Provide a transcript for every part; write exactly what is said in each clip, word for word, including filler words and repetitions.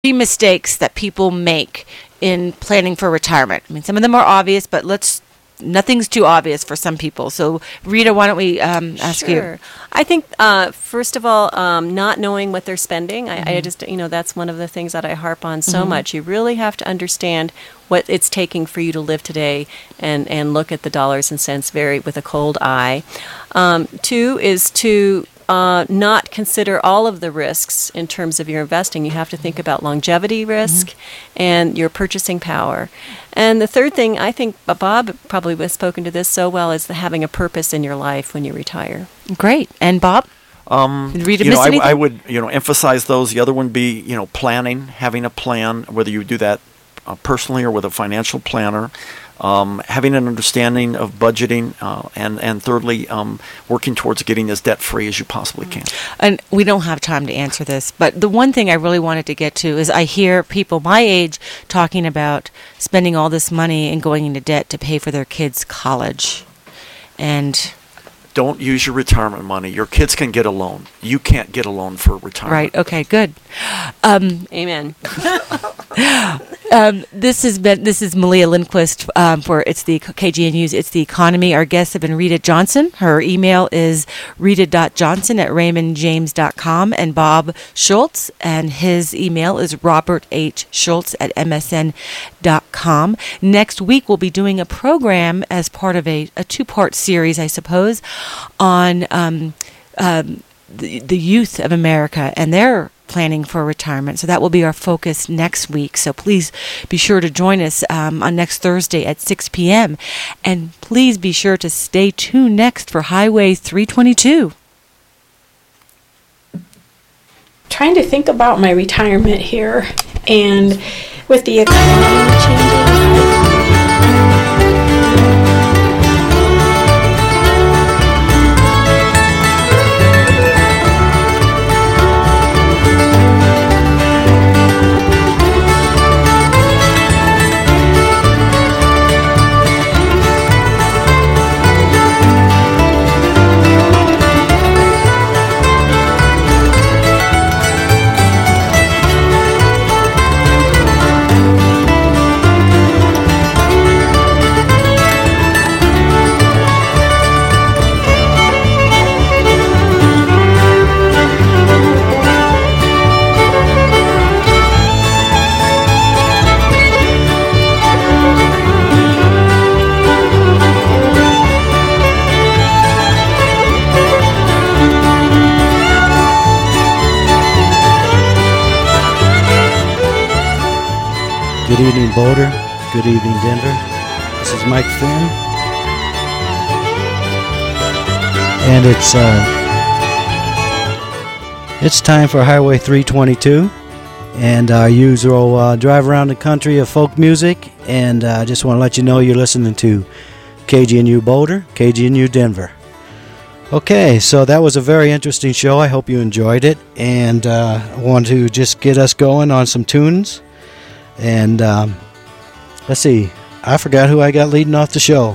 three mistakes that people make in planning for retirement. I mean, some of them are obvious, but let's nothing's too obvious for some people. So, Rita, why don't we um, ask sure. you? I think, uh, first of all, um, not knowing what they're spending. I, Mm-hmm. I just, you know, that's one of the things that I harp on so Mhm. much. You really have to understand what it's taking for you to live today and, and look at the dollars and cents very with a cold eye. Um, two is to Uh, not consider all of the risks in terms of your investing. You have to think about longevity risk and your purchasing power. And the third thing, I think uh, Bob probably has spoken to this so well, is the having a purpose in your life when you retire. Great. And Bob? Um, Did Rita you know, miss I, anything? I would, you know, emphasize those. The other one be, you know, planning, having a plan, whether you do that uh, personally or with a financial planner. Um, having an understanding of budgeting, uh, and and thirdly, um, working towards getting as debt free as you possibly can. And we don't have time to answer this, but the one thing I really wanted to get to is I hear people my age talking about spending all this money and going into debt to pay for their kids' college. And Don't use your retirement money. Your kids can get a loan. You can't get a loan for retirement. right, okay, good. Um, Amen. Um, this has been this is Malia Lindquist um, for it's the K G N U's It's the Economy. Our guests have been Rita Johnson. Her email is rita dot johnson at raymond james dot com, and Bob Schultz, and his email is robert h schultz at m s n dot com. Next week we'll be doing a program as part of a, a two-part series, I suppose, on um, um, the, the youth of America and their planning for retirement. So that will be our focus next week. So please be sure to join us um, on next Thursday at six p.m. And please be sure to stay tuned next for Highway three twenty-two. Trying to think about my retirement here, and with the economy changing. Good evening, Boulder. Good evening, Denver. This is Mike Finn. And it's uh, it's time for Highway three twenty-two. And our usual uh, drive around the country of folk music. And I uh, just want to let you know you're listening to K G N U Boulder, K G N U Denver. Okay, so that was a very interesting show. I hope you enjoyed it. And uh, I want to just get us going on some tunes. And um, let's see, I forgot who I got leading off the show.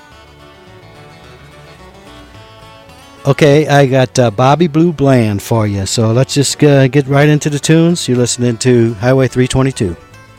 Okay, I got uh, Bobby Blue Bland for you. So let's just uh, get right into the tunes. You're listening to Highway three twenty-two.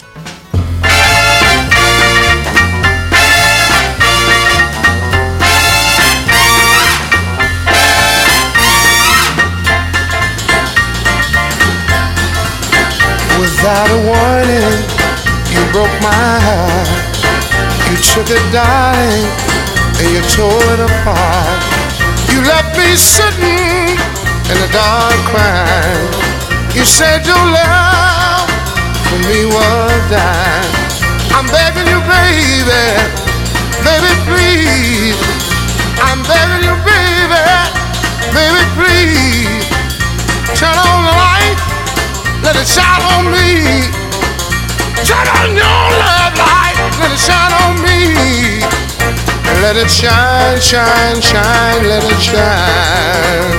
Without a warning, you broke my heart. You took it, darling, and you tore it apart. You left me sitting in the dark crying. You said your love for me was dying. I'm begging you, baby, baby, please. I'm begging you, baby, baby, please. Turn on the light, let it shine on me. Turn on your love light, let it shine on me. Let it shine, shine, shine, let it shine.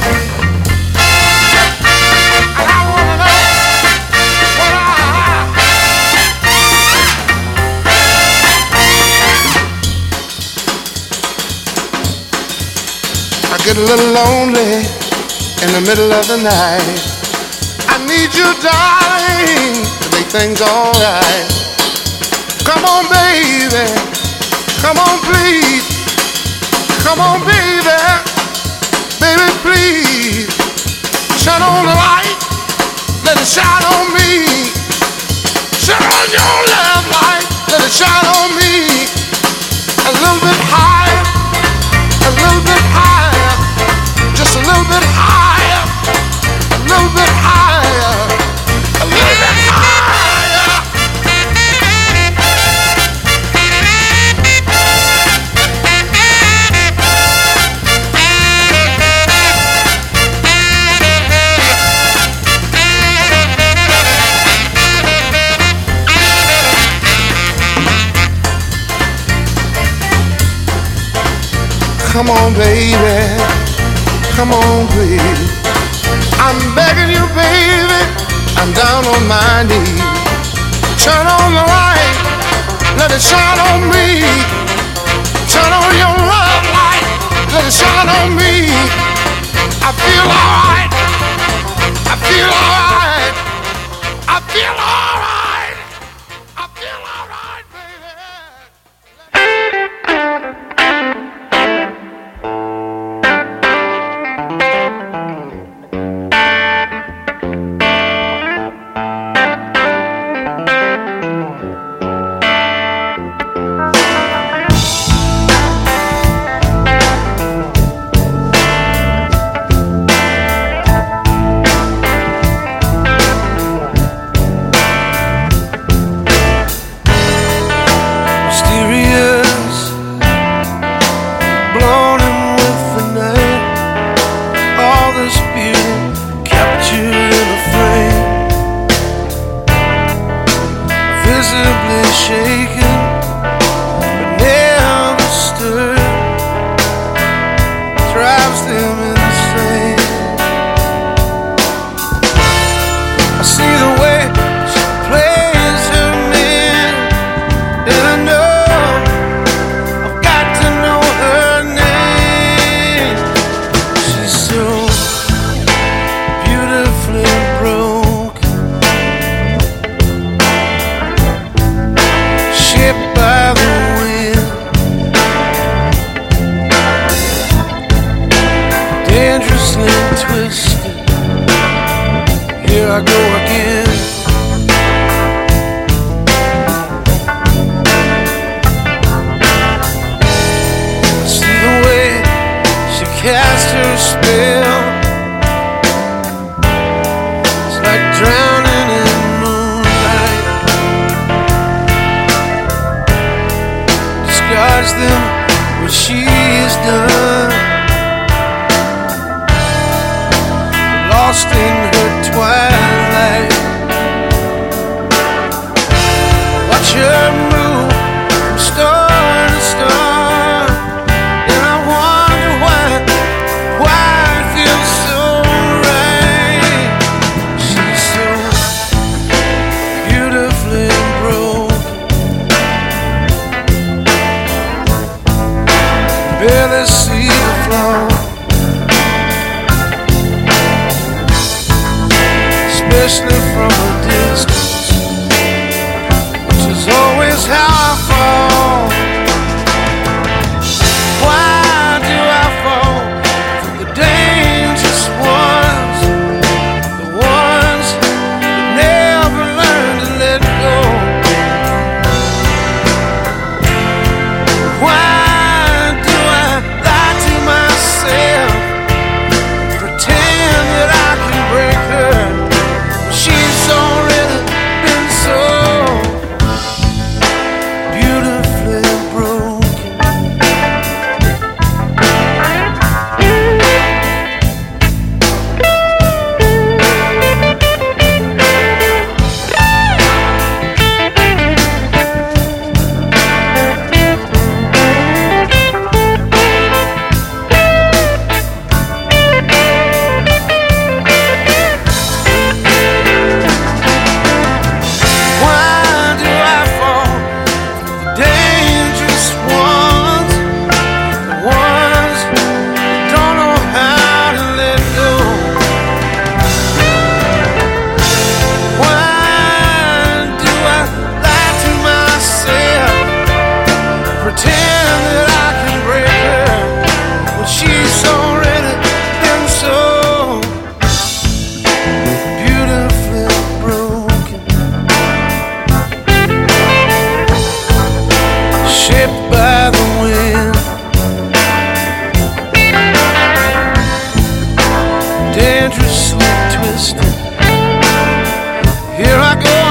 And I wanna know what I, I get a little lonely in the middle of the night. I need need you, darling, to make things alright. Come on, baby. Come on, please. Come on, baby. Baby, please. Shine on the light. Let it shine on me. Shine on your love light. Let it shine on me. A little bit higher. A little bit higher. Just a little bit higher. A little bit higher. A little bit higher. Come on, baby. Come on, please. I'm begging you, baby. I'm down on my knees. Turn on the light. Let it shine on me. Turn on your love light. Let it shine on me. I feel alright. I feel alright. I feel alright. I feel alright, baby.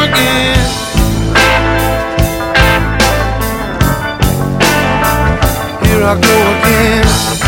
again. Here I go again.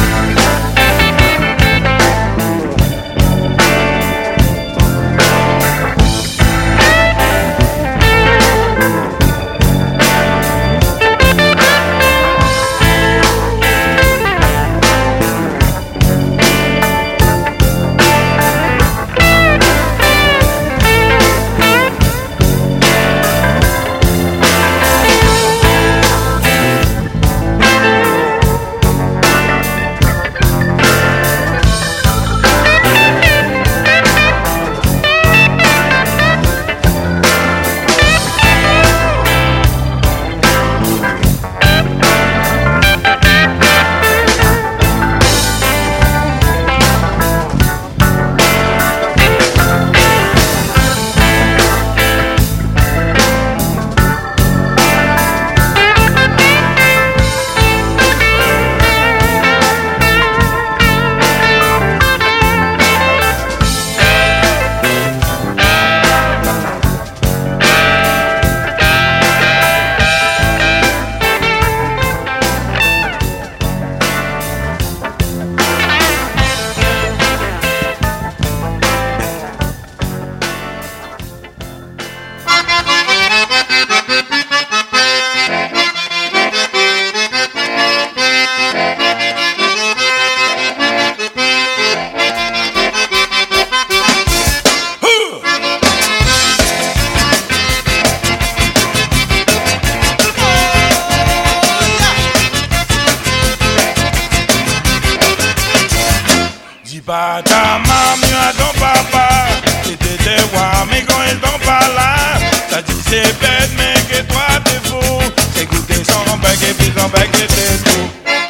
Pas ta maman, ton papa, c'était des rois, mais quand ils sont pas là, t'as dit c'est bête, mais que toi t'es fou, c'est goûter son bec et puis son bec et t'es tout.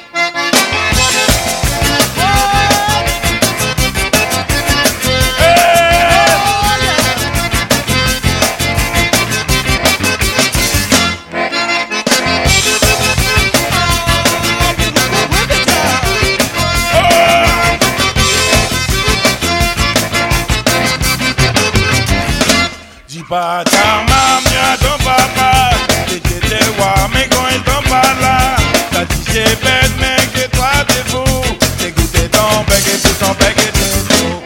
Pas ta maman, ton papa, c'était des rois, mais quand ils sont pas là, t'as dit c'est bête, mais que toi t'es fou, c'est goûter ton bec et puis ton bec et t'es fou.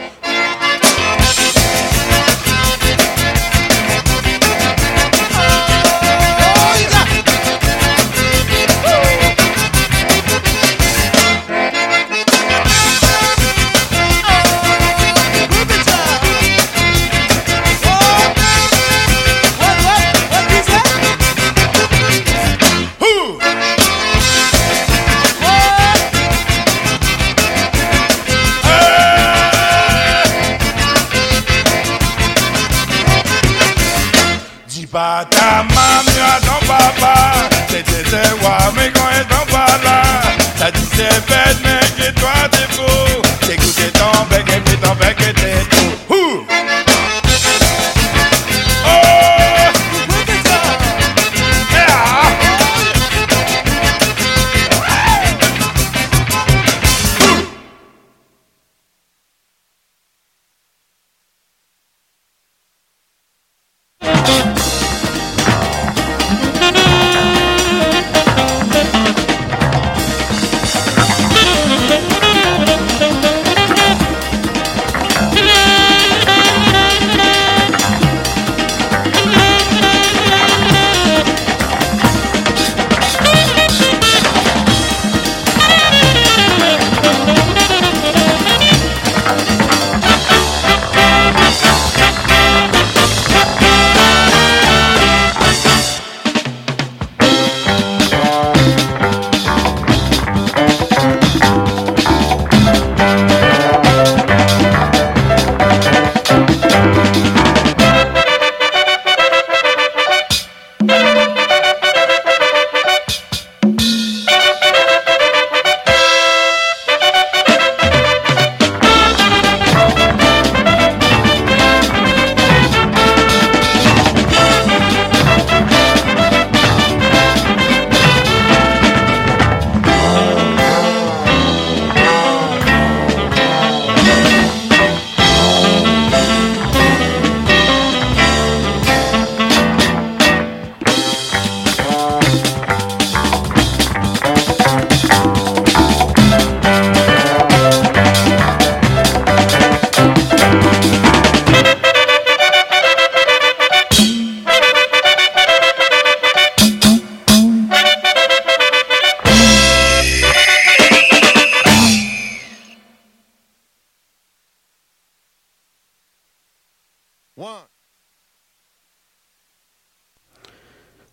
Pas ta maman, ton papa, c'était des rois, mais quand ils sont pas là, t'as dit c'est bête, mais que toi t'es fou, c'est goûter ton bec et puis ton bec et t'es tout. Ouh.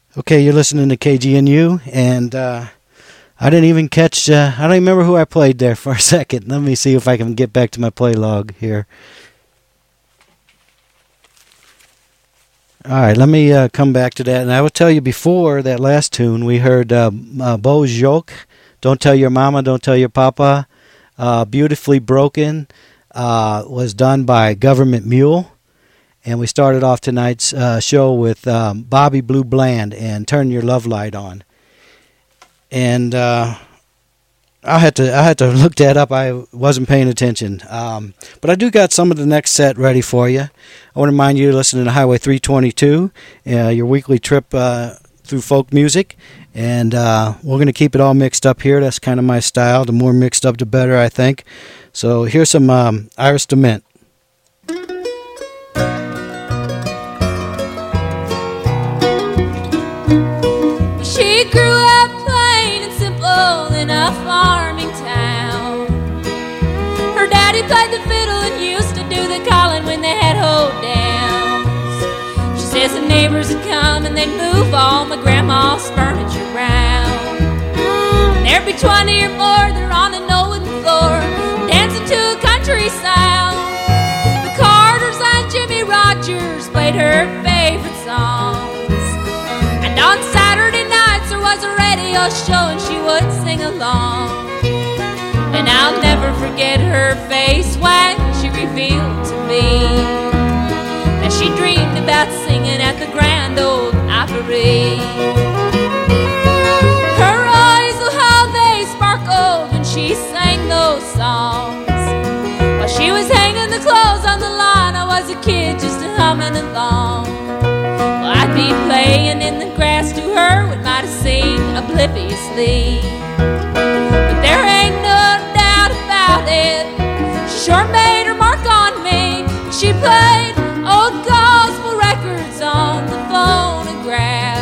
Okay, you're listening to K G N U, and uh, I didn't even catch, uh, I don't remember who I played there for a second. Let me see if I can get back to my play log here. All right, let me uh, come back to that. And I will tell you, before that last tune, we heard uh, uh, Beau Jocques, Don't Tell Your Mama, Don't Tell Your Papa, uh, Beautifully Broken, uh, was done by Government Mule. And we started off tonight's uh, show with um, Bobby Blue Bland and Turn Your Love Light On. And uh, I had to I had to look that up. I wasn't paying attention. Um, but I do got some of the next set ready for you. I want to remind you to listen to Highway three twenty-two, uh, your weekly trip uh, through folk music. And uh, we're going to keep it all mixed up here. That's kind of my style. The more mixed up, the better, I think. So here's some um, Iris DeMent. She grew up plain and simple in a farming town. Her daddy played the fiddle and used to do the calling when they had hold downs. She says the neighbors would come and they'd move all my grandma's furniture around. And there'd be twenty or more there on an old wooden floor, dancing to a country sound. The Carters and Jimmy Rogers played her favorite songs. And on Saturday nights there was a radio show and she would sing along. And I'll never forget her face when she revealed to me that she dreamed about singing at the Grand Ole Opry. Her eyes, oh how they sparkled when she sang those songs. While she was hanging the clothes on the line, I was a kid just humming along. Well, I'd be playing in the grass to her with my sing obliviously. But there ain't no doubt about it, she sure made her mark on me. She played old gospel records on the phonograph.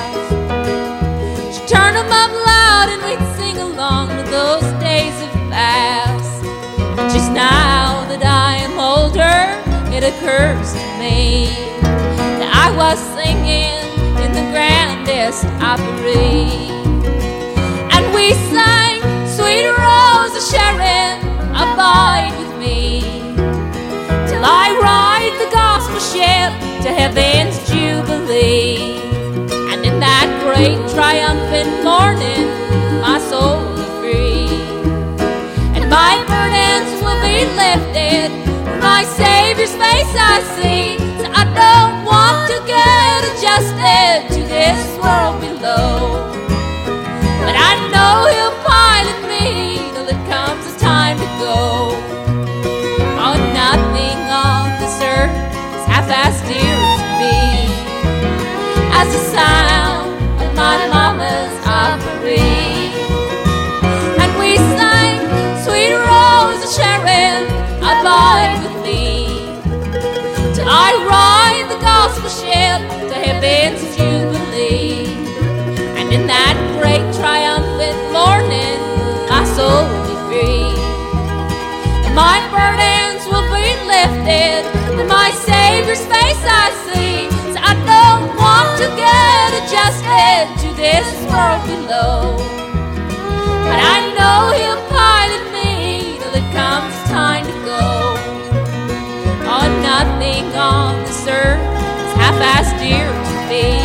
She turned them up loud and we'd sing along to those days of past. And just now that I am older, it occurs to me that I was singing in the grandest Opry. And we sang Sweet Rose of Sharon, abide with me till I ride the gospel ship to heaven's jubilee. And in that great triumphant morning, my soul will be free, and my burdens will be lifted. My Savior's face I see, so I don't want to get adjusted to this world below. But I know He'll pilot me till it comes the time to go. Oh, nothing on this earth is half-as dear to me as the sound of my mama's Opry. And we sang Sweet Rose of Sharon, abide with me till I ride the gospel ship to heaven's jubilee. And in that great triumphant morning, my soul will be free, and my burdens will be lifted, and my Savior's face I see. So I don't want to get adjusted to this world below, but I know He'll pilot me till it comes time to go. Oh, nothing on this earth is half-as dear to me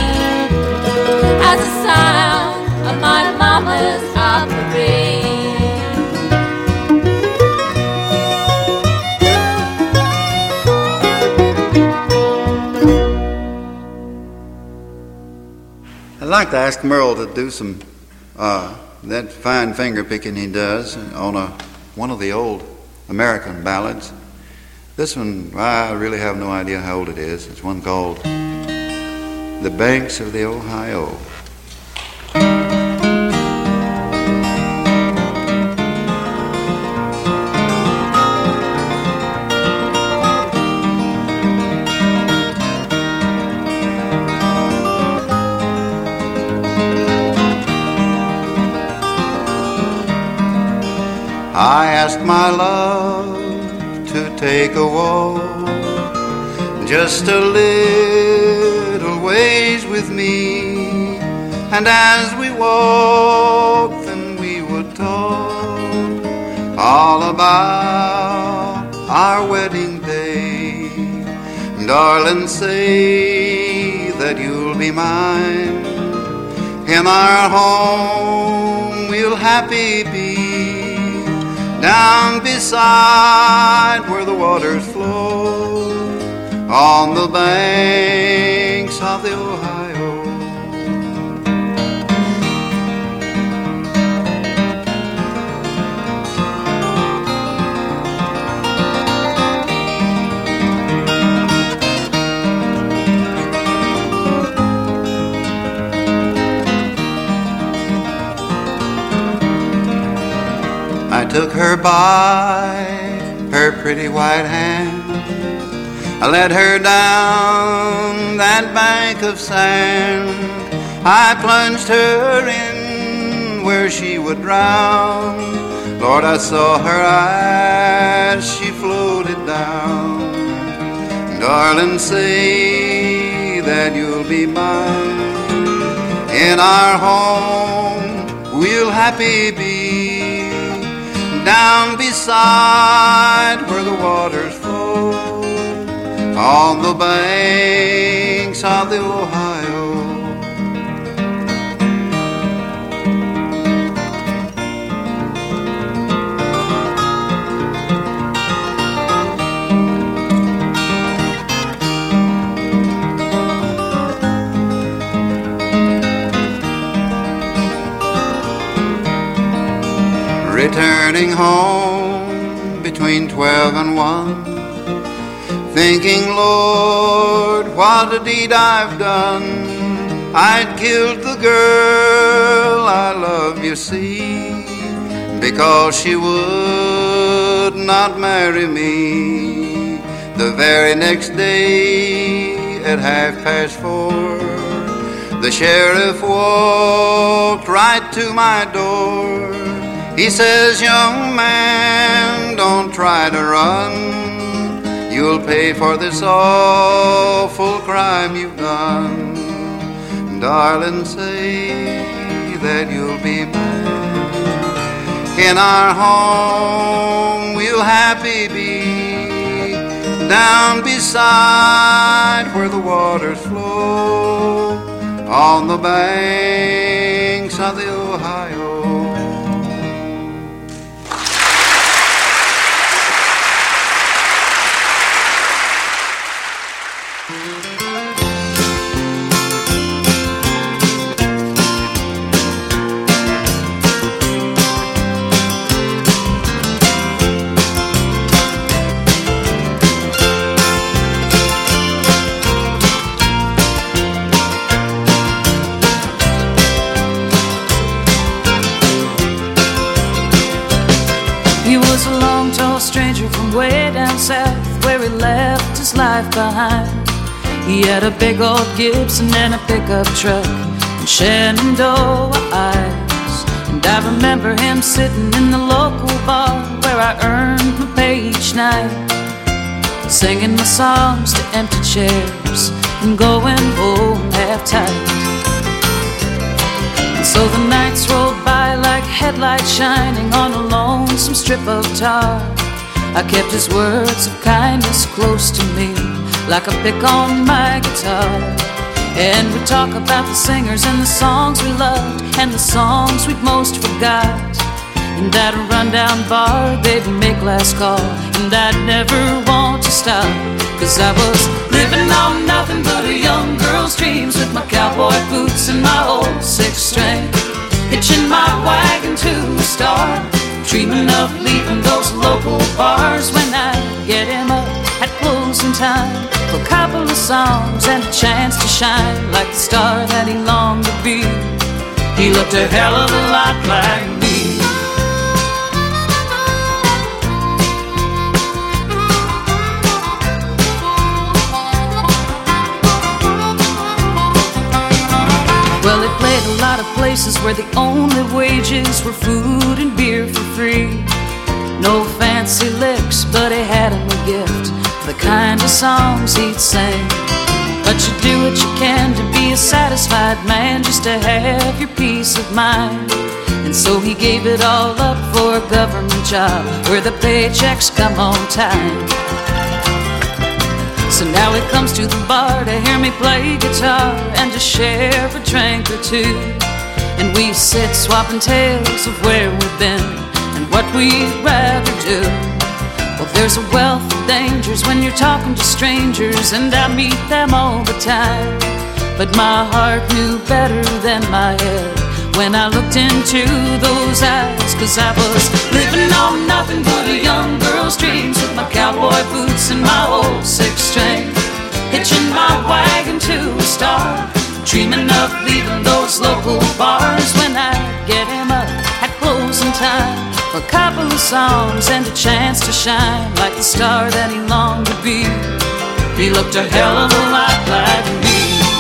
as the sound of my mama's Opry. I'd like to ask Merle to do some uh, that fine finger picking he does on a one of the old American ballads. This one, I really have no idea how old it is. It's one called The Banks of the Ohio. I asked my love to take a walk just a little ways with me And as we walked, then we would talk all about our wedding day. Darling, say that you'll be mine. In our home we'll happy be, down beside where the waters flow, on the banks of the Ohio. I took her by her pretty white hand, I led her down that bank of sand, I plunged her in where she would drown. Lord, I saw her eyes, she floated down. Darling, say that you'll be mine. In our home we'll happy be, down beside where the waters flow, on the banks of the Ohio. Returning home between twelve and one, thinking, Lord, what a deed I've done. I'd killed the girl I love, you see, because she would not marry me. The very next day at half past four, the sheriff walked right to my door. He says, young man, don't try to run. You'll pay for this awful crime you've done. Darling, say that you'll be mine. In our home we'll happy be, down beside where the waters flow, on the banks of the Ohio. Way down south where he left his life behind. He had a big old Gibson and a pickup truck and Shenandoah eyes. And I remember him sitting in the local bar where I earned my pay each night, singing my songs to empty chairs and going home half tight. And so the nights rolled by like headlights shining on a lonesome strip of tar. I kept his words of kindness close to me, like a pick on my guitar. And we'd talk about the singers and the songs we loved, and the songs we'd most forgot. And at a rundown bar they'd make last call, and I'd never want to stop, 'cause I was living on nothing but a young girl's dreams, with my cowboy boots and my old six string, hitching my wagon to a star, dreaming of leaving those local bars when I get him up at closing time for a couple of songs and a chance to shine like the star that he longed to be. He looked a hell of a lot like me. Well, they played a lot of places where the only wages were food and beer for free. No fancy licks, but he had him a gift for the kind of songs he'd sing. but you do what you can to be a satisfied man, just to have your peace of mind. And so he gave it all up for a government job where the paychecks come on time. So now he comes to the bar to hear me play guitar and to share a drink or two. And we sit swapping tales of where we've been and what we'd rather do. Well, there's a wealth of dangers when you're talking to strangers, and I meet them all the time. But my heart knew better than my head when I looked into those eyes, 'cause I was living on nothing but a young girl's dreams, with my cowboy boots and my old six-string, hitching my wagon to a star, dreaming of leaving those local bars when I get him up at closing time for a couple of songs and a chance to shine like the star that he longed to be. He looked a hell of a lot like me.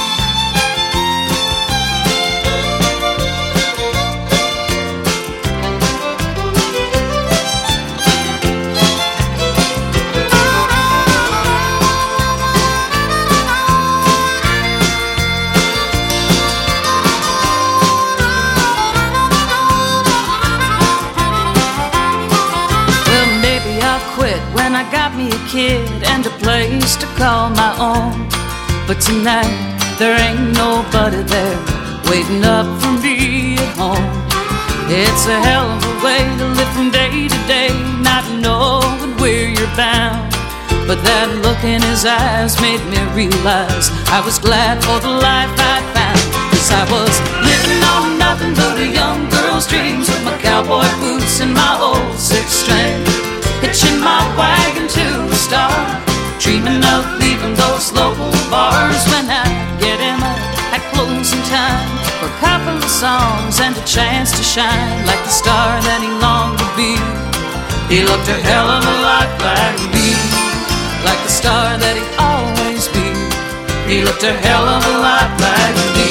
I got me a kid and a place to call my own, but tonight there ain't nobody there waiting up for me at home. It's a hell of a way to live from day to day, not knowing where you're bound. But that look in his eyes made me realize I was glad for the life I'd found, 'cause I was living on nothing but a young girl's dreams, with my cowboy boots and my old six-string, hitching my wagon to a star, dreaming of leaving those local bars when I get him up at closing time for a couple of songs and a chance to shine like the star that he longed to be. He looked a hell of a lot like me, like the star that he'd always be. He looked a hell of a lot like me.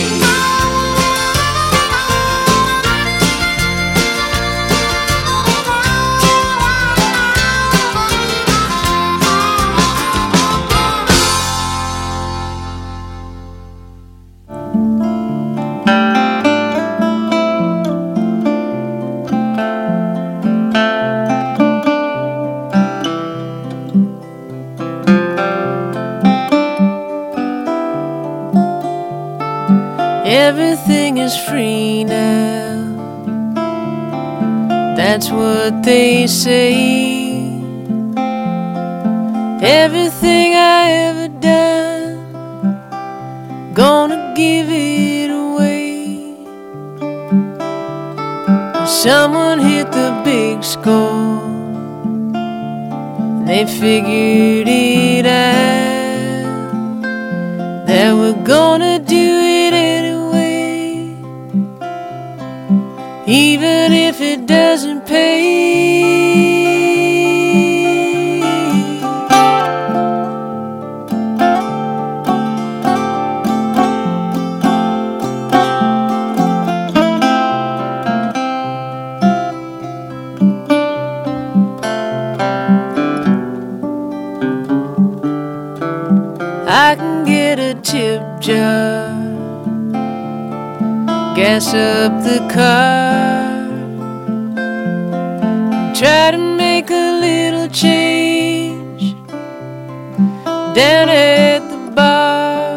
Everything is free now, that's what they say. Everything I ever done, gonna give it away. Someone hit the big score, they figured it out, that we're gonna do it anyway. Even if it doesn't pay. I can get a tip jar, gas up the car, try to make a little change down at the bar.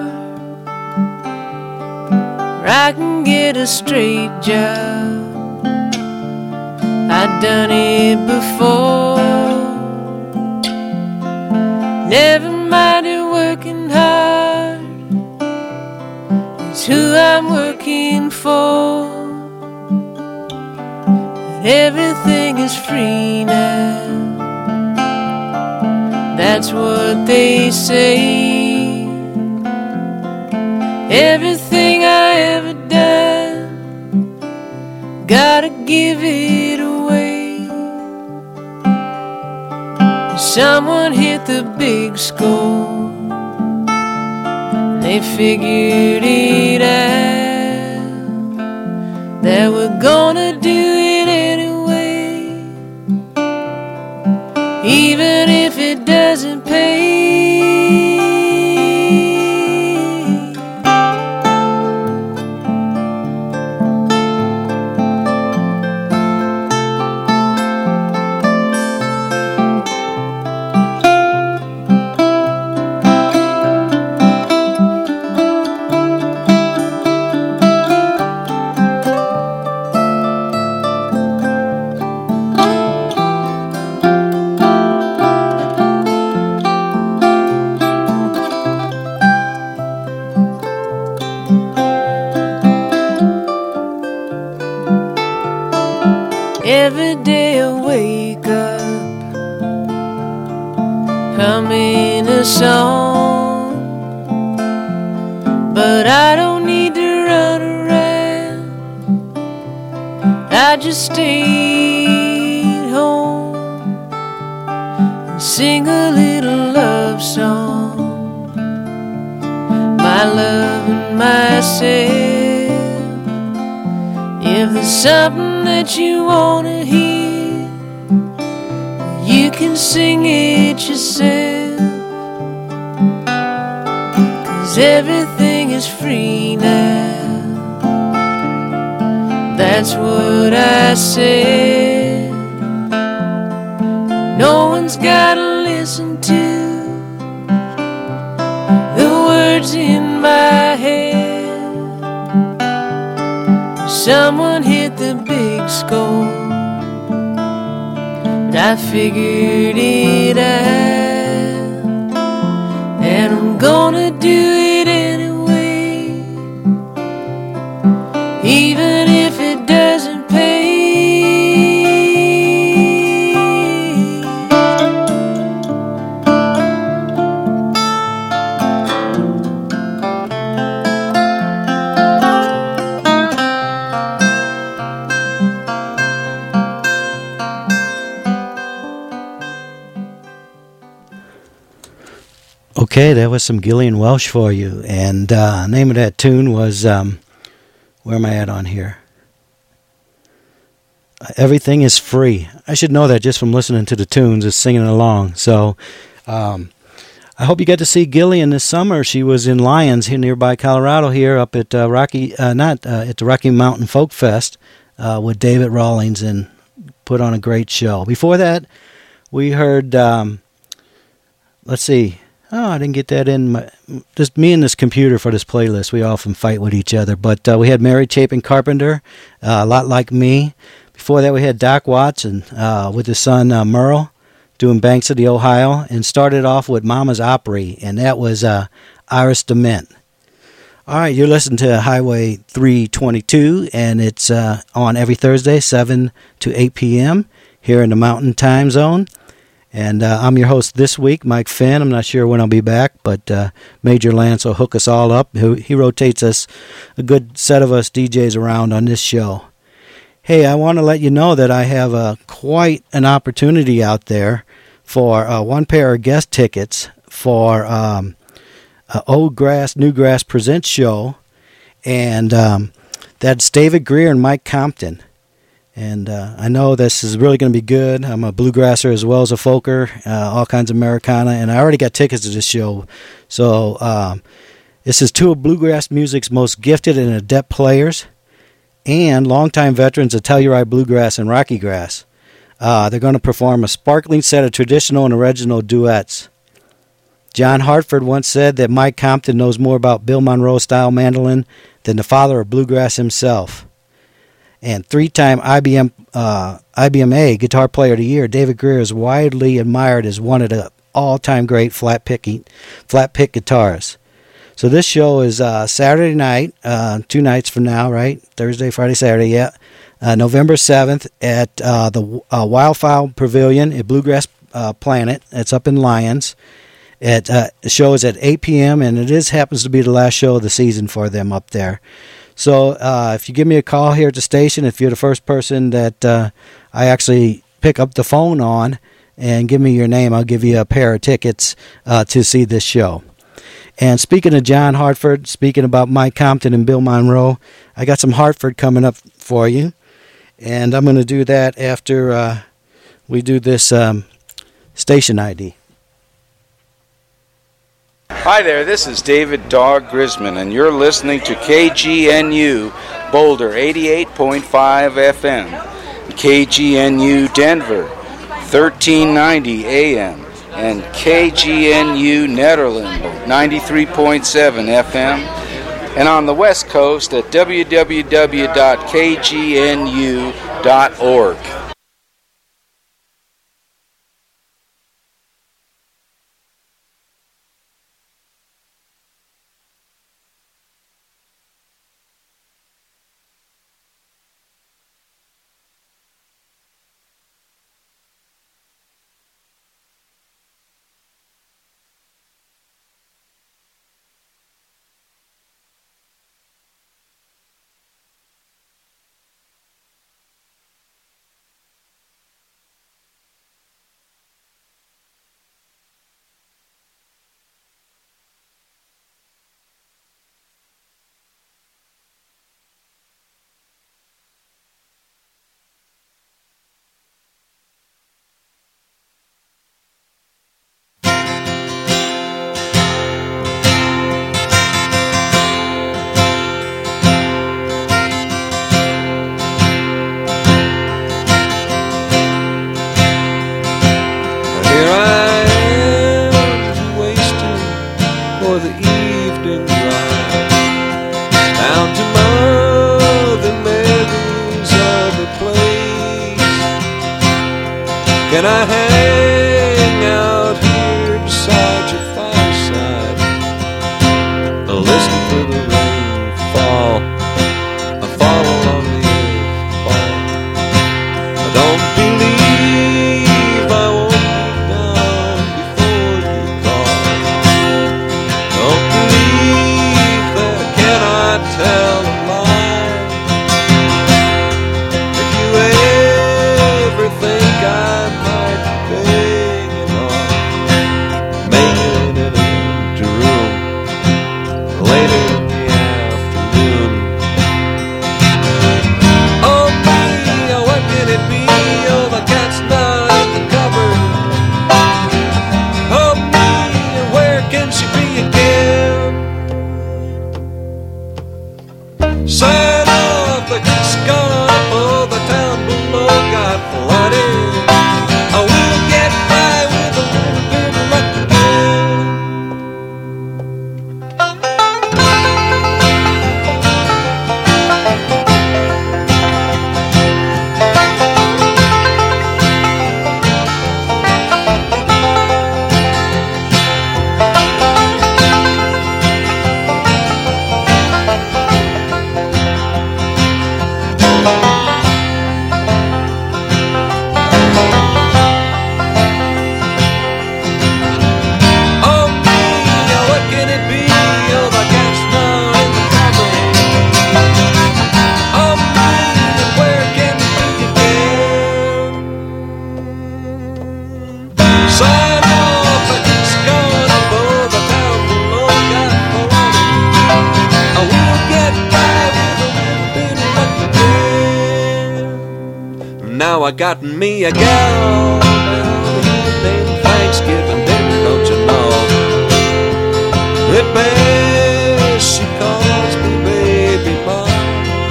Or I can get a straight job, I've done it before. Never minded working hard, it's who I'm working for. But everything is free now, that's what they say. Everything I ever done, gotta give it away. Someone hit the big score, they figured it out, that we're gonna do it anyway. Even if it doesn't pay. every day I wake up humming a song, but I don't need to run around. I just stay home and sing a little love song, my love and myself. If there's something that you want to hear, you can sing it yourself, 'cause everything is free now. That's what I said. No one's gotta listen to the words in my head. Someone hit the big score, but I figured it out, and I'm gonna do it anyway, even if it doesn't pay. Okay, that was some Gillian Welsh for you. And uh, name of that tune was, um, where am I at on here? Everything is Free. I should know that just from listening to the tunes, just singing along. So um, I hope you get to see Gillian this summer. She was in Lyons here nearby Colorado here up at uh, Rocky, uh, not uh, at the Rocky Mountain Folk Fest uh, with David Rawlings, and put on a great show. Before that, we heard, um, let's see, oh, I didn't get that in. My, just me and this computer for this playlist, we often fight with each other. But uh, we had Mary Chapin Carpenter, uh, A Lot Like Me. Before that, we had Doc Watson uh, with his son uh, Merle doing Banks of the Ohio, and started off with Mama's Opry, and that was uh, Iris DeMent. All right, you're listening to Highway three twenty-two, and it's uh, on every Thursday, seven to eight p.m. here in the Mountain Time Zone. And uh, I'm your host this week, Mike Finn. I'm not sure when I'll be back, but uh, Major Lance will hook us all up. He, he rotates us, a good set of us D Js around on this show. Hey, I want to let you know that I have uh, quite an opportunity out there for uh, one pair of guest tickets for um, uh, Old Grass, New Grass Presents show. And um, that's David Greer and Mike Compton. And uh, I know this is really going to be good. I'm a bluegrasser as well as a folker, uh, all kinds of Americana, and I already got tickets to this show. So um, this is two of bluegrass music's most gifted and adept players, and longtime veterans of Telluride Bluegrass and Rocky Grass. Uh, they're going to perform a sparkling set of traditional and original duets. John Hartford once said that Mike Compton knows more about Bill Monroe-style mandolin than the father of bluegrass himself. And three-time I B M uh, I B M A Guitar Player of the Year, David Greer is widely admired as one of the all-time great flat picking, flat pick guitarists. So this show is uh, Saturday night, uh, two nights from now, right? Thursday, Friday, Saturday, yeah. Uh, November seventh at uh, the uh, Wildfowl Pavilion at Bluegrass uh, Planet. It's up in Lyons. It, uh, the show is at eight p.m., and it is happens to be the last show of the season for them up there. So uh, if you give me a call here at the station, if you're the first person that uh, I actually pick up the phone on and give me your name, I'll give you a pair of tickets uh, to see this show. And speaking of John Hartford, speaking about Mike Compton and Bill Monroe, I got some Hartford coming up for you. And I'm going to do that after uh, we do this um, station I D. Hi there, this is David Dog Grisman, and you're listening to K G N U Boulder eighty-eight point five F M, K G N U Denver thirteen ninety A M, and K G N U Nederland ninety-three point seven F M, and on the West Coast at w w w dot k g n u dot org. and I hang out here beside your fireside. I listen for the rain fall, I fall along the earth fall. I don't believe I won't be down before you call. Don't believe that I cannot tell a lie. If you ever think I might be begging off, making it into room later in the afternoon. Oh me, oh what can it be? Oh, the cat's not in the cupboard. Oh me, where can she be again? Sign off, the creek's gone up, oh the town below got flooded. Oh, we'll get by with a little bit of luck again. Oh me, oh what can it be? Oh, the cat's not in the cupboard. Oh me, where can it be again? Sign off, the creek's gone up, oh the town below got flooded. Oh, we'll get by with a little bit of luck again. Now I got me a gal down here named Thanksgiving dinner, don't you know? At best she calls me baby mom.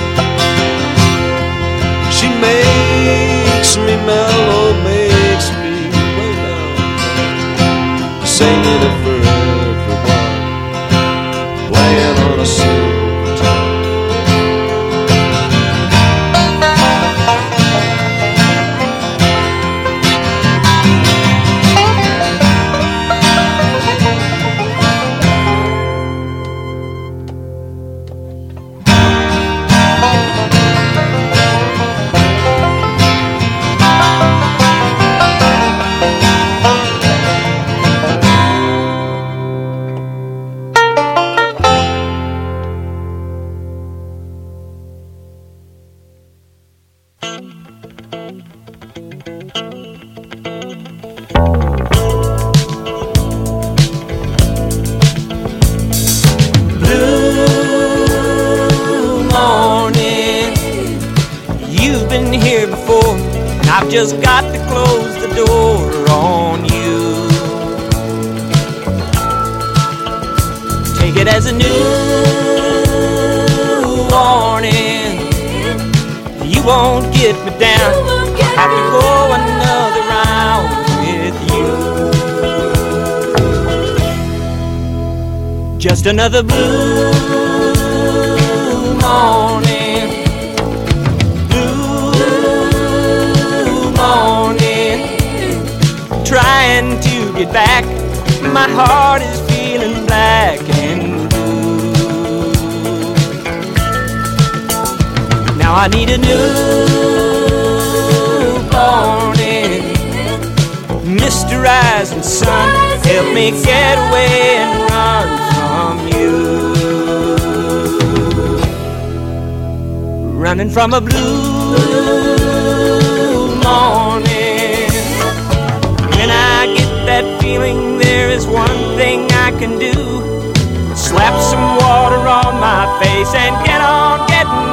She makes me mellow, makes me way down, singing it for everyone, playing on a silver tongue. Blue morning, you've been here before, and I've just got to close the door on you. Take it as a new warning. You won't get me down. I'll have to go another round with you. Just another blue morning, blue morning. Trying to get back, my heart is feeling black and blue. Now I need a new morning, Mister Rising Sun, help me get away and run from you. Running from a blue morning. When I get that feeling, there is one thing I can do: slap some water on my face and get on getting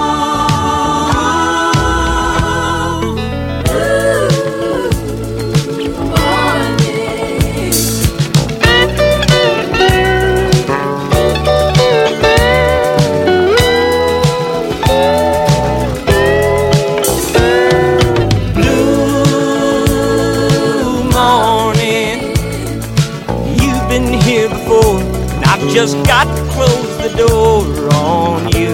just got to close the door on you.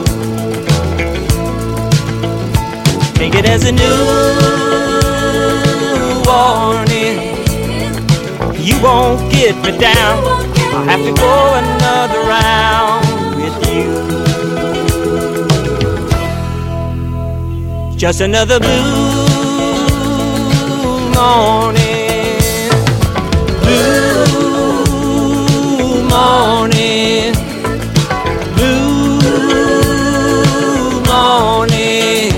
Take it as a new you won't get me down. I'll have to go another round with you. Just another blue morning, blue morning, blue morning,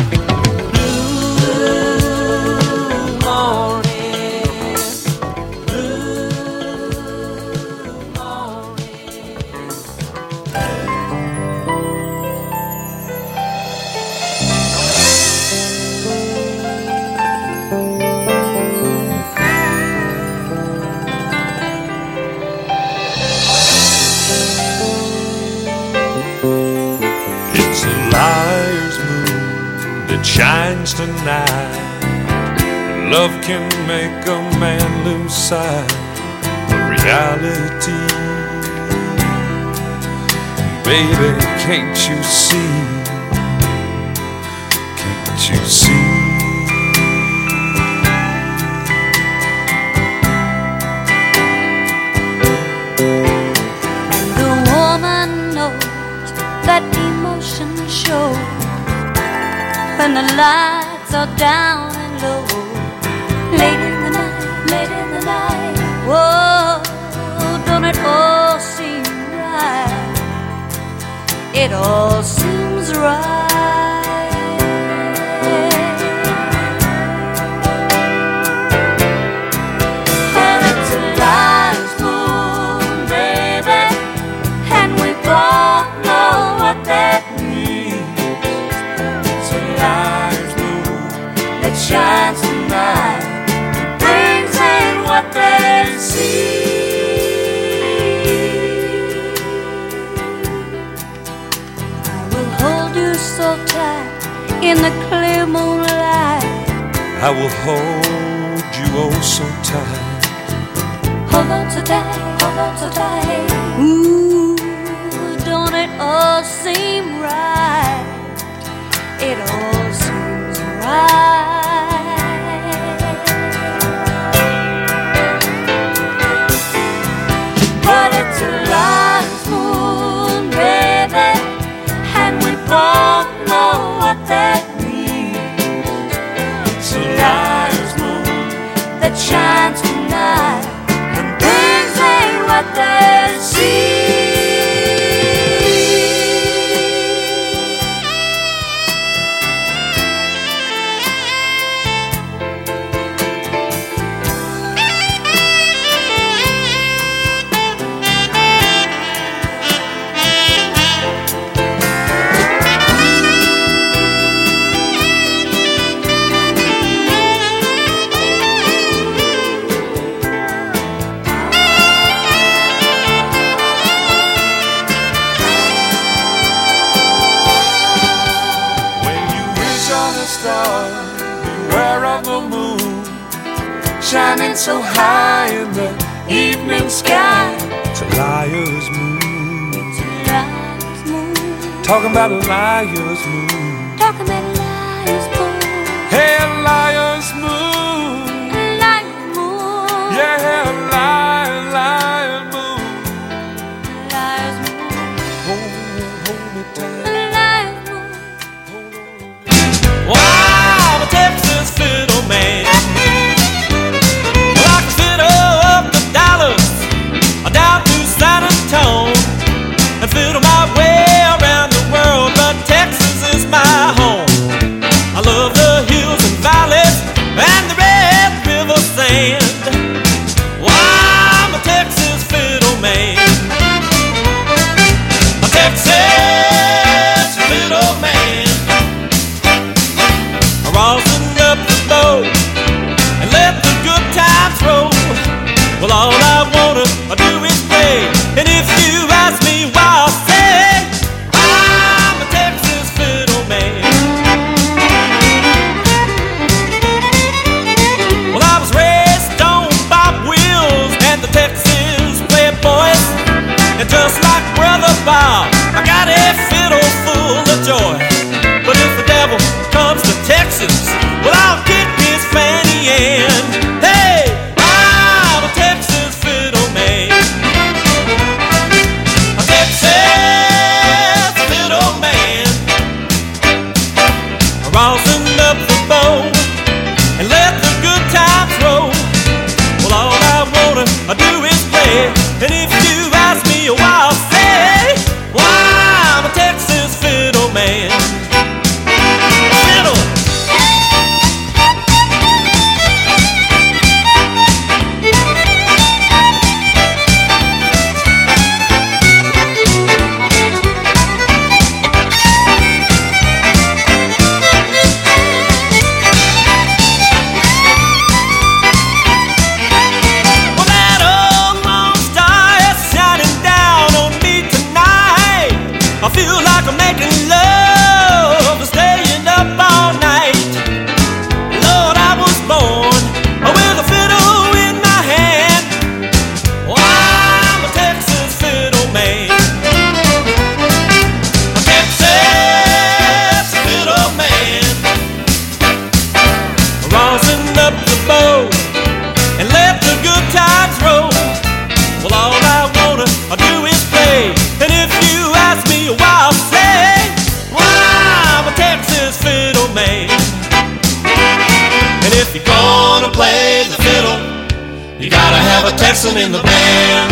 blue morning, blue It's a liar's moon that shines tonight. Love can make a man lose sight of reality. Baby, can't you see? Can't you see? The woman knows that emotion shows when the lights are down and low. Late in the night, late in the night. Whoa, don't it all seem right? It all seems right. And it's a liar's moon, baby, and we both know what that means. It's a liar's moon that shines tonight, brings in what they see. I will hold you so tight in the clear moonlight. I will hold you oh so tight. Hold on so tight, hold on so tight. Ooh, don't it all seem right? It all seems right. But it's a liar's moon, baby, and we both know what that means. It's a liar's moon that shines tonight and brings in what they see. When you wish on a star, beware of the moon, shining so high in the evening sky. It's a liar's moon. Liar's moon, Talking about a liar's moon. talking about a liar's moon, Hey, a liar's moon. liar's moon, Yeah, liar, liar moon. liar's moon, Hold, hold me tight. liar's moon. Wow, I'm a Texas fiddle man. Well, I can fiddle up the dollars down to San Antonio and fiddle my way around the world, but Texas is my home. I love the hills and valleys and the red river sand. Wow, I'm a Texas fiddle man. A Texas fiddle man. Rosin up the bow and let the good times roll. Well, all I wanna do is play, and if you ask me why, I'll say I'm a Texas fiddle man. Well, I was raised on Bob Wills and the Texas Playboys, and just like Brother Bob, I got a fiddle full of joy. But if the devil comes to Texas, well, I'll kick his fanny in. Hey, I'm a Texas like making love, staying up all night. Lord, I was born with a fiddle in my hand. Oh, I'm a Texas fiddle man. A Texas fiddle man. Rosin up the bow and let the good times roll. Well, all I wanna do is play. And if you ask me why, I'll say, well, I'm a Texas fiddle man. And if you're gonna play the fiddle, you gotta have a Texan in the band.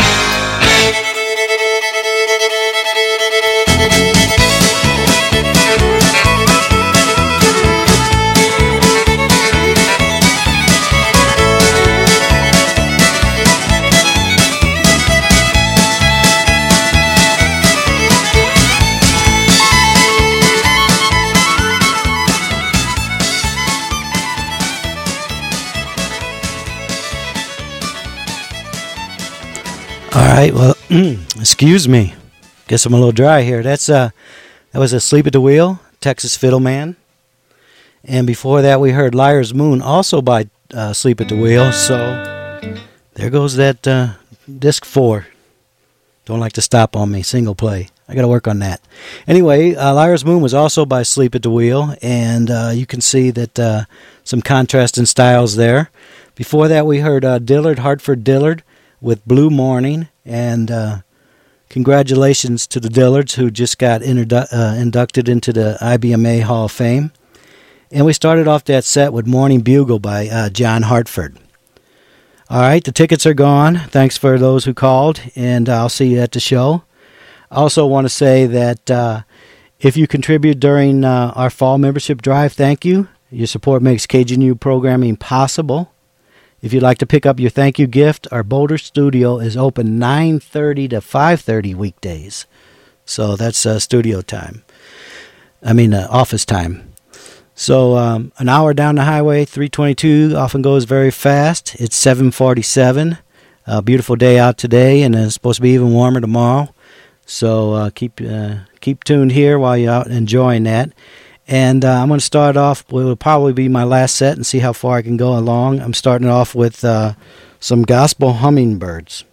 All right, well, excuse me. Guess I'm a little dry here. That's uh, that was Asleep at the Wheel, Texas Fiddle Man. And before that, we heard Liar's Moon, also by uh, Sleep at the Wheel. So there goes that uh, disc four. Don't like to stop on me, single play. I got to work on that. Anyway, uh, Liar's Moon was also by Sleep at the Wheel, and uh, you can see that uh, some contrast in styles there. Before that, we heard uh, Dillard, Hartford Dillard, with Blue Morning, and uh, congratulations to the Dillards who just got introdu- uh, inducted into the I B M A Hall of Fame. And we started off that set with Morning Bugle by uh, John Hartford. All right, the tickets are gone. Thanks for those who called, and I'll see you at the show. I also want to say that uh, if you contribute during uh, our fall membership drive, thank you. Your support makes K G N U programming possible. If you'd like to pick up your thank you gift, our Boulder studio is open nine thirty to five thirty weekdays. So that's uh, studio time. I mean, uh, office time. So um, an hour down the highway, three twenty-two, often goes very fast. It's seven forty-seven. A beautiful day out today, and it's supposed to be even warmer tomorrow. So uh, keep uh, keep tuned here while you're out enjoying that. And uh, I'm going to start off, well, it'll probably be my last set and see how far I can go along. I'm starting off with uh, some gospel hummingbirds.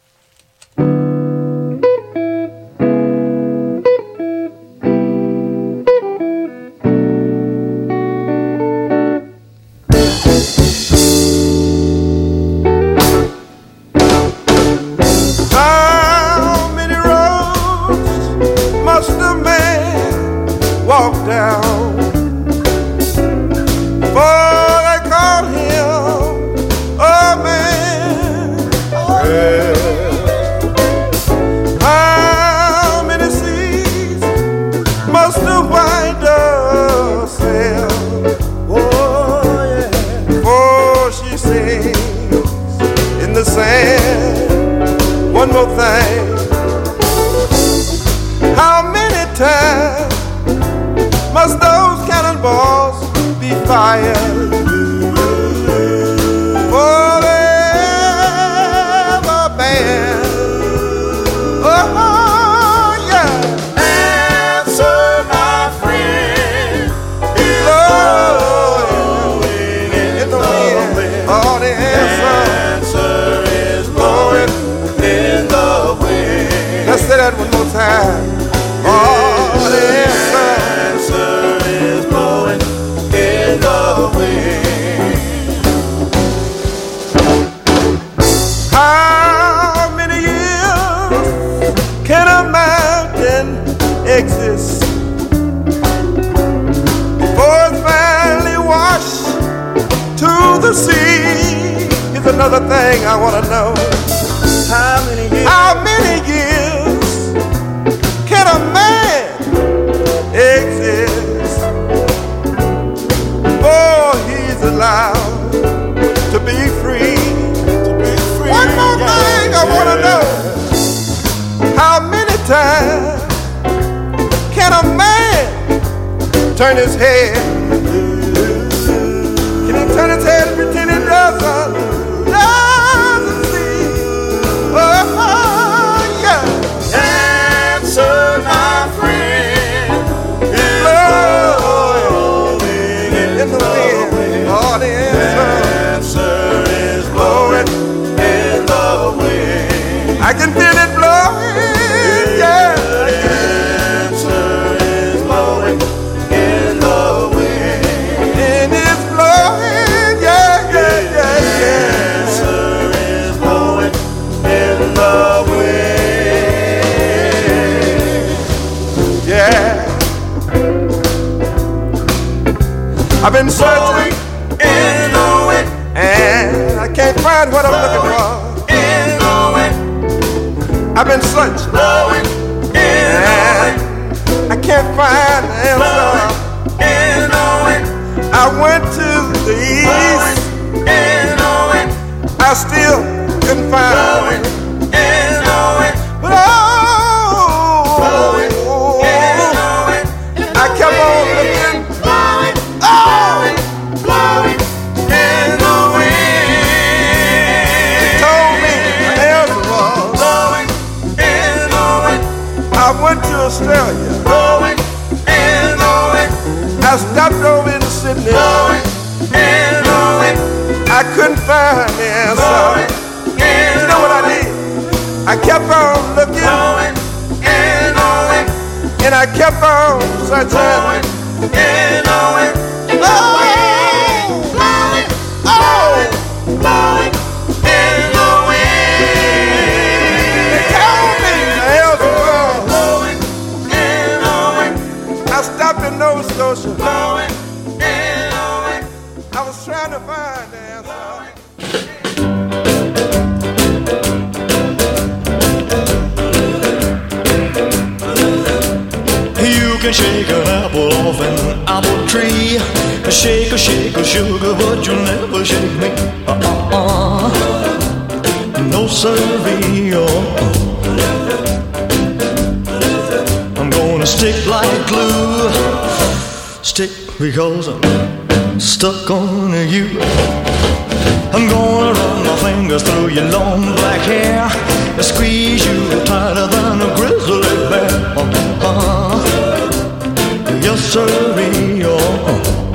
How many roads must a man walk down before they call him a man? Yeah. How many seas must a white dove sail? Oh yeah. Before she sings in the sand. One more thing. How many times must those cannonballs be fired before they ever ban? Oh, yeah. Answer, my friend, is blowing in the wind. Oh, the answer is blowing in the wind. Let's say that one more time. Oh, the answer is blowing in the wind. How many years can a mountain exist before it's finally washed to the sea? Here's another thing I want to know. How many years? How many years can a man exist before he's allowed to be free? To be free. One more yeah, thing I yeah. want to know. How many times can a man turn his head? Can he turn his head and pretend he doesn't? Doesn't see? Oh, yeah. Answer, my friend. I've been searching in the wind, and I can't find what I'm looking for. In the wind, I've been searching, and I can't find the answer. In the wind, I went to the east, in the wind, I still couldn't find the wind. In the wind, but oh, blowing in the wind, I kept on looking. Blowing, blowing, blowing in the wind. He told me the answer was blowing in the wind. I went to Australia. Blowing in the wind. I stopped over in Sydney. Blowing in the wind. I couldn't find the answer. You know what I did? I kept on looking. Blowing in the wind. And I kept on searching. Blowing in the wind. Blowing, blowing, oh, blowing in the wind. They told me the answer was blowing in the wind. I stopped in Nova Scotia. Blowing in the wind. I was trying to find the answer. You can shake an apple off an apple tree. Shake a shake a sugar, but you'll never shake me. Uh-uh-uh. No siree. I'm gonna stick like glue. Stick because I'm stuck on you. I'm gonna run my fingers through your long black hair and squeeze you tighter than a grizzly bear. Uh-uh. Yes, sirree, oh.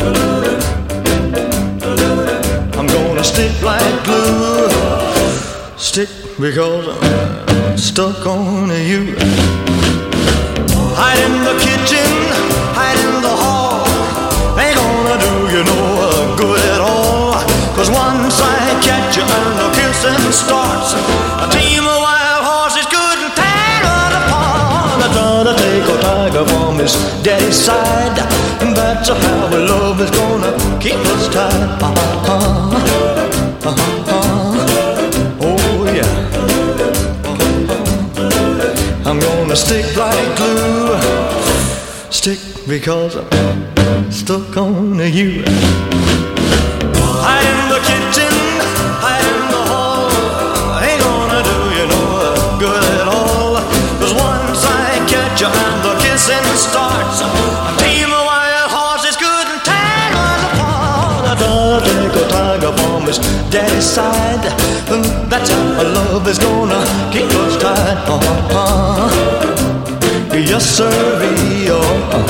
I'm gonna stick like glue. Stick because I'm stuck on you. Hide in the kitchen, hide in the hall. Ain't gonna do you no good at all. Cause once I catch you and the kissing starts, a team of wild horses couldn't tear us apart. I gotta take a tiger from his daddy's side, and that's how our love is gonna keep us tied. Uh-huh, uh-huh, oh yeah. Uh-huh. I'm gonna stick like glue. Stick because I'm stuck on you. Hide in the kitchen, hide in the hall. Ain't gonna do you no good at all. Cause once I catch you and the kissing starts, a team of wild horses couldn't tear us apart. I gotta take a tiger from his daddy's side, and that's how our love is gonna keep us tied. Uh-huh. Yes, sirree, oh.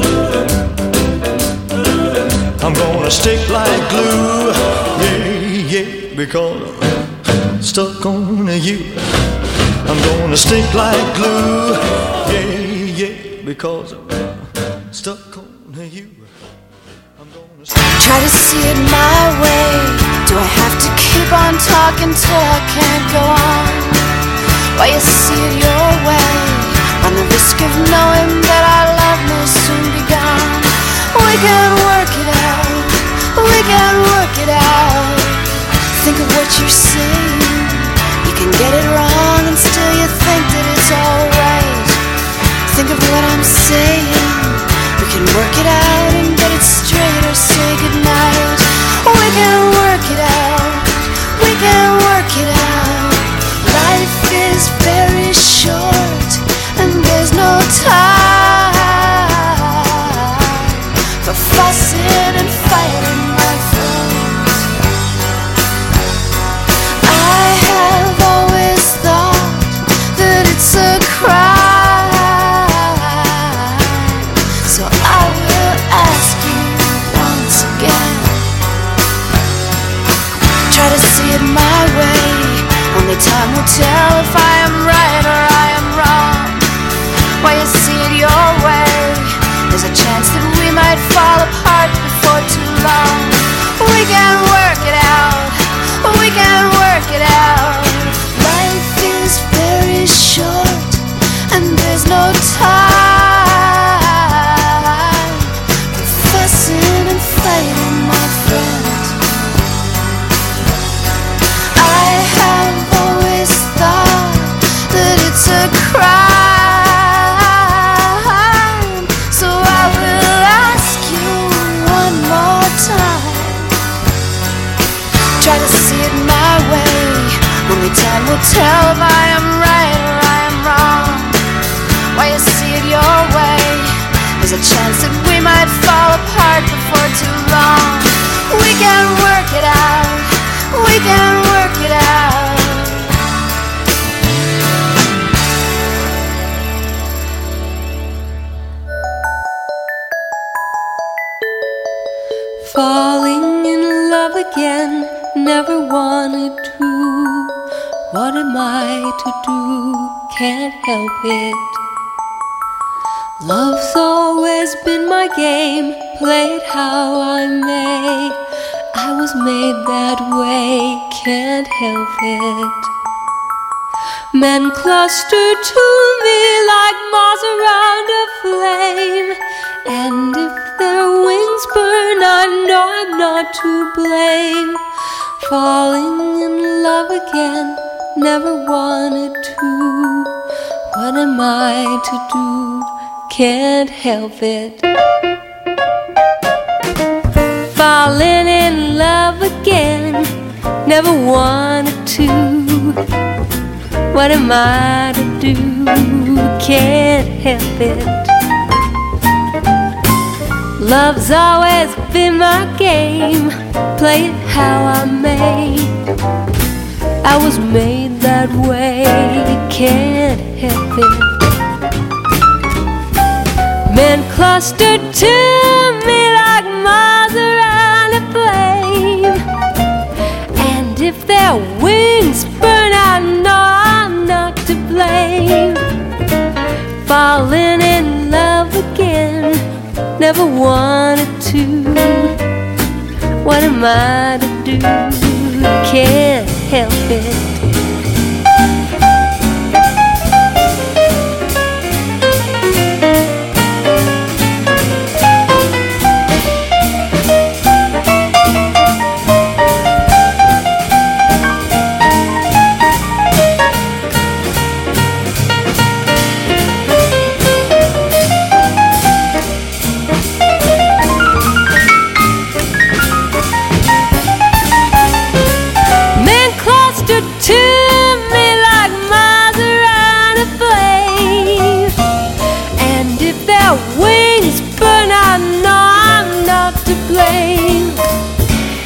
I'm gonna stick like glue, yeah, yeah, because I'm stuck on you. I'm gonna stick like glue, yeah, yeah, because I'm stuck on you. I'm gonna try to see it my way. Do I have to keep on talking till I can't go on? Why you see it your way, on the risk of knowing that our love may soon be gone. We can work it out, we can work it out. Think of what you're saying. You can get it wrong and still you think that it's alright. Think of what I'm saying. We can work it out and get it straight or say goodnight. We can work it out, we can work it out. Life is very short and there's no time for fussing and fighting, my friends. I have always thought that it's a crime, so I will ask you once again. Try to see it my way. Only time will tell if I am right or I am wrong. Why you see it your way, there's a chance that we might fall apart before too long. We can work it out, we can work it out. Life is very short and there's no time for fussing and fighting. tell if I am right or I am wrong. Why you see it your way? There's a chance that we might fall apart before too long. We can work it out. We can work it out. Falling in love again, never wanted to. What am I to do? Can't help it. Love's always been my game, play it how I may. I was made that way, can't help it. Men cluster to me like moths around a flame, and if their wings burn, I know I'm not to blame. Falling in love again, never wanted to. What am I to do? Can't help it. Falling in love again, never wanted to. What am I to do? Can't help it. Love's always been my game, play it how I may. I was made that way, can't help it. Men clustered to me like moths around a flame, and if their wings burn, I know I'm not to blame. Falling in love again, never wanted to. What am I to do? Can't help it.